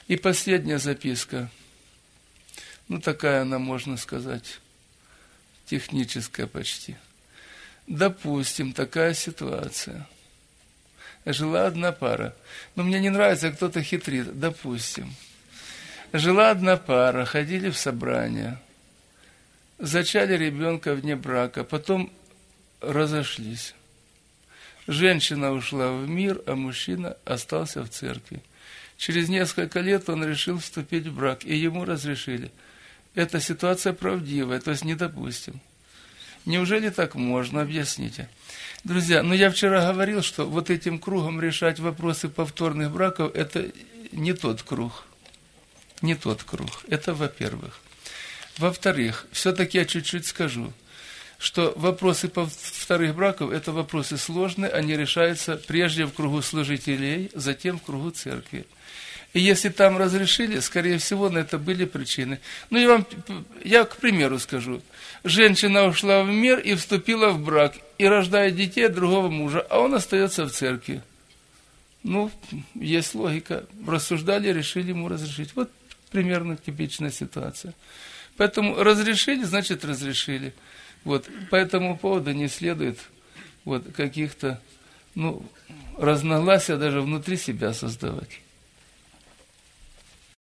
И последняя записка. Ну, такая она, можно сказать, техническая почти. Допустим, такая ситуация. Жила одна пара. Но мне не нравится, кто-то хитрит. Допустим. Жила одна пара, ходили в собрания, зачали ребенка вне брака, потом разошлись. Женщина ушла в мир, а мужчина остался в церкви. Через несколько лет он решил вступить в брак, и ему разрешили. Эта ситуация правдивая, то есть не допустим. Неужели так можно? Объясните. Друзья, я вчера говорил, что вот этим кругом решать вопросы повторных браков, это не тот круг. Не тот круг. Это во-первых. Во-вторых, все-таки я чуть-чуть скажу, что вопросы вторых браков – это вопросы сложные, они решаются прежде в кругу служителей, затем в кругу церкви. И если там разрешили, скорее всего, на это были причины. Я к примеру скажу. Женщина ушла в мир и вступила в брак, и рождает детей от другого мужа, а он остается в церкви. Есть логика. Рассуждали, решили ему разрешить. Вот примерно типичная ситуация. Поэтому разрешили, значит разрешили. По этому поводу не следует каких-то разногласия даже внутри себя создавать.